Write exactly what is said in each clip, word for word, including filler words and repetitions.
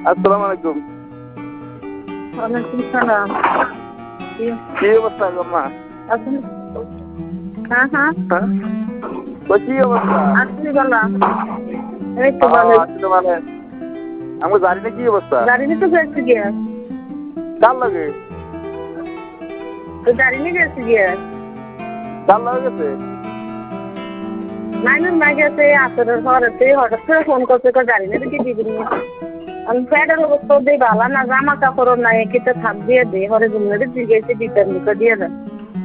আসসালামু আলাইকুম। ওয়ালাইকুম সালাম। কি অবস্থা গম্মা? আপনি হ্যাঁ হ্যাঁ তো কি অবস্থা? আসলে বললাম এই তো ভালো। আসলে মানে আমি জানি না কি অবস্থা। গাড়ি নিয়ে তো গেছি গিয়া কার লাগে? তো গাড়ি নিয়ে গেছি গিয়া কার লাগে গেছে? নাইনুন না গেছে আসরের ঘরেতে হঠাৎ করে ফোন করছে তো গাড়ি নিয়ে দিকে দিবি আমি ফ্যাটের অবস্থা দিয়ে ভালো না জামা কাপড় নাই কিতে থাক দিয়ে দে হরে জুমলে জিগেছে দিতেন দিকে দিয়ে দেন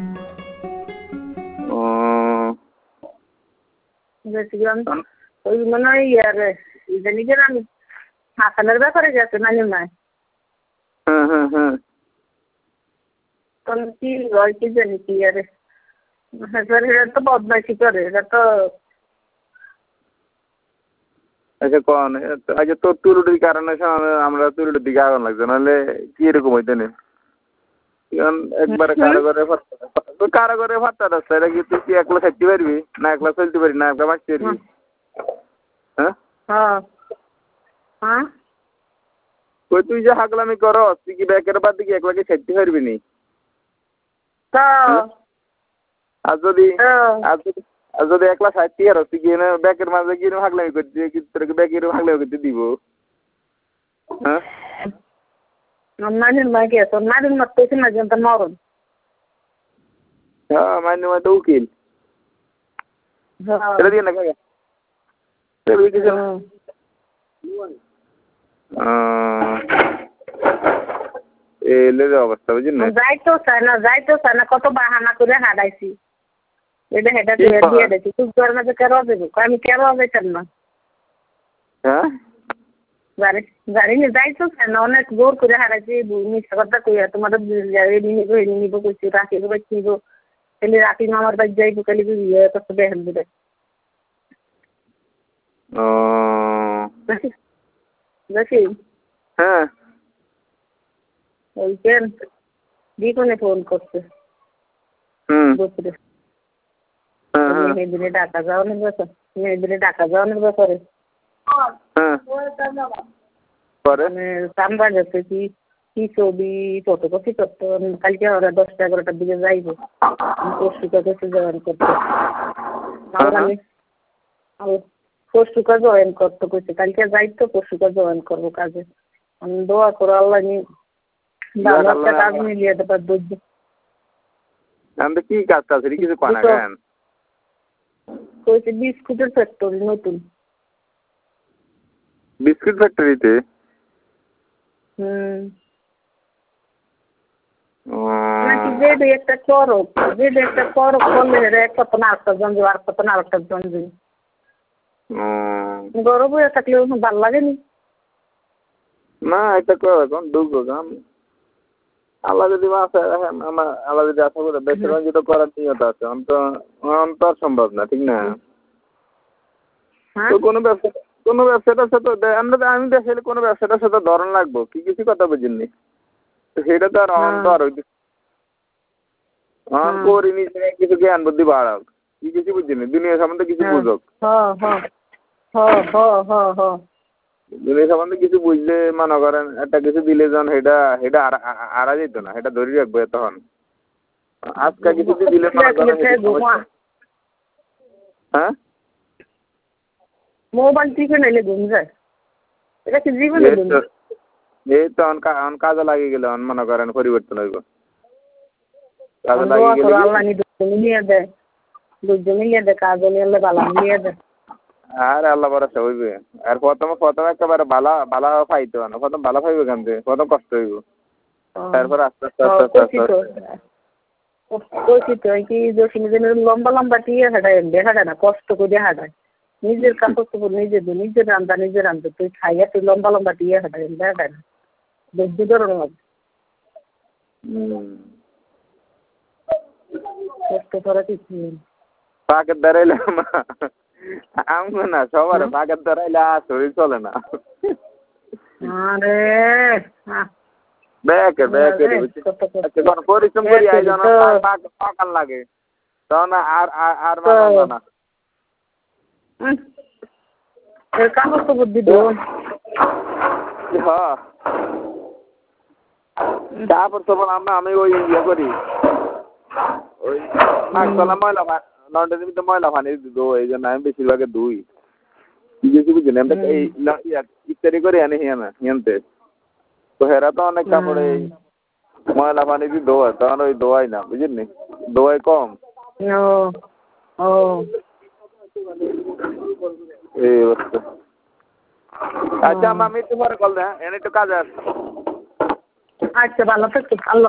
গেছিলাম ওই মনে হয় ইয়ার জানি যে আমি হাসানের ব্যাপারে গেছে নাইনুন নাই হ্যাঁ হ্যাঁ হ্যাঁ তখন কি হয় কি জানি কি আরে হ্যাঁ স্যার এটা তো বদমাইশি করে এটা তো আচ্ছা কোন আচ্ছা তোর তুরুটির কারণে আমরা তুরুটির দিকে আগুন লাগছে নাহলে কি এরকম হইতে নেই একবারে কারাগারে কারাগারে ভাতটা রাস্তা এটা কি তুই কি একলা খাইতে পারবি না একলা চলতে পারবি না একলা বাঁচতে পারবি হ্যাঁ হ্যাঁ ওই তুই যে হাগলামি করস তুই কি ব্যাকের বাদ দিকে একলাকে খাইতে পারবি নি আর যদি আর যদি আর যদি একলা খাইতে আর তুই গিয়ে ব্যাকের মাঝে গিয়ে হাগলামি করতে কি তোকে ব্যাকের হাগলামি করতে দিব হ্যাঁ মানিন মাকে তো মানিন মত তো না জানতা মরন হ্যাঁ মাইনে মা তো উকিল হ্যাঁ এটা দিয়ে না কাকা এটা কিছু না এই লেগে অবস্থা বুঝলি না যাইতো চায় না যাইতো চায় না কত বাহানা করে হারাইছি এটা হেটা দিয়ে দিয়ে দিয়েছি তুই তোর মাঝে কেন দেবো আমি কেন যাইতাম না হ্যাঁ গাড়ি গাড়ি নিয়ে যাইতো চায় না অনেক জোর করে হারাইছি মিথ্যা কথা কইয়া তোমাদের নিব নিব কইছি রাখিব কইছিল তাহলে রাখি আমার বাড়ি যাইবো কালি ইয়ে কত বেহেন দিবে ও দেখি হ্যাঁ ওই কেন দিকনে ফোন করছে হুম দুপুরে হ্যাঁ হ্যাঁ মেয়েদিনে ডাকা যাওয়ানোর ব্যাপার মেয়েদিনে ডাকা যাওয়ানোর ব্যাপারে হ্যাঁ পরে মানে চান্দা গেছে কি কি ছবি ফটোকপি করতো কালকে ওরা দশটা এগারোটার দিকে যাইবো পরশুটা গেছে জয়েন করতে আমি পরশুটা জয়েন করতে কইছে কালকে যাইতো পরশুটা জয়েন করবো কাজে আমি দোয়া করো আল্লাহ নি ভালো একটা কাজ মিলিয়ে দেবার বুঝছি আমি কি কাজ কাজ কিছু পানা কেন কইছে বিস্কুটের ফ্যাক্টরি নতুন বিস্কুট ফ্যাক্টরিতে হুম নাকি যেটা একটা করক যেটা একটা করক করলে এক কত না আটটা জন আর কত না আটটা জন গরম হয়ে থাকলে ভালো লাগেনি না এটা করো এখন ঢুকবো কারণ আল্লাহ যদি আছে আমার আল্লাহ যদি আশা করে দেশের যেটা করার নিয়ত আছে অন্তর সম্ভব না ঠিক না তো কোনো ব্যবসা কোনো ব্যবসাটার সাথে আমরা আমি দেশে কোনো ব্যবসাটার সাথে ধরন লাগবো কি কিছু কথা বুঝিনি তো সেটা তো আর অন্তর অন করি নিজে কিছু জ্ঞান বুদ্ধি বাড়াক কি কিছু বুঝিনি দুনিয়া সম্বন্ধে কিছু বুঝক দুনিয়া সম্বন্ধে কিছু বুঝলে মনে করেন একটা কিছু দিলে যখন সেটা সেটা আড়া যেত না সেটা ধরে রাখবো তখন আজকে কিছু দিলে হ্যাঁ মোবাইল টিপে নাইলে ঘুম যায় এটা কি জীবনে এই তো অন কাজে লাগিয়ে গেলে অন মনে করেন পরিবর্তন হইব কাজে লাগিয়ে গেলে আল্লাহ নি দুনিয়া দেয় দুজন মিলিয়ে দেয় কাজে নিলে ভালো মিলিয়ে দেয় আর আল্লাহ ভরসা হইবে আর প্রথমে প্রথমে একেবারে ভালো ভালো পাইতো না প্রথম ভালো পাইবে কেন প্রথম কষ্ট হইব তারপর আস্তে আস্তে আস্তে আস্তে কইছি তো কি দোষী লম্বা লম্বা টিয়ে হাঁটায় হাঁটায় না কষ্ট করে হাঁটায় নিজের কাপড় চোপড় নিজে দু নিজের রান্না নিজের রান্না তুই খাইয়া তুই লম্বা লম্বা টিয়ে হাঁটায় হাঁটায় না ধৈর্য ধরো না কষ্ট করা কিছু নেই পাকের দাঁড়াইলে আমগো না সবার পাকের দাঁড়াইলে আর শরীর চলে না আরে ব্যাকে ব্যাকে যখন পরিশ্রম করি আই যখন পাকার লাগে তখন আর আর মানব না কাপড় চোপড় দিব হ্যাঁ তারপর তখন আমরা আমি ওই ইয়ে করি ওই নাকতলা ময়লা লন্ডনের ভিতরে ময়লা পানি দিত এই জন্য আমি বেশিরভাগে ধুই কিছু বুঝি না এই ইত্যাদি করে আনি হিয়ানা হিয়ানতে তো হেরা তো অনেক কাপড়ে ময়লা পানি দিয়ে ধোয় তখন ওই ধোয়াই না বুঝলি ধোয়াই কম ও ও এই অবস্থা আচ্ছা আমি তোমার কল দেয় এনে একটু কাজ আছে আচ্ছা ভালো থাকো আল্লাহ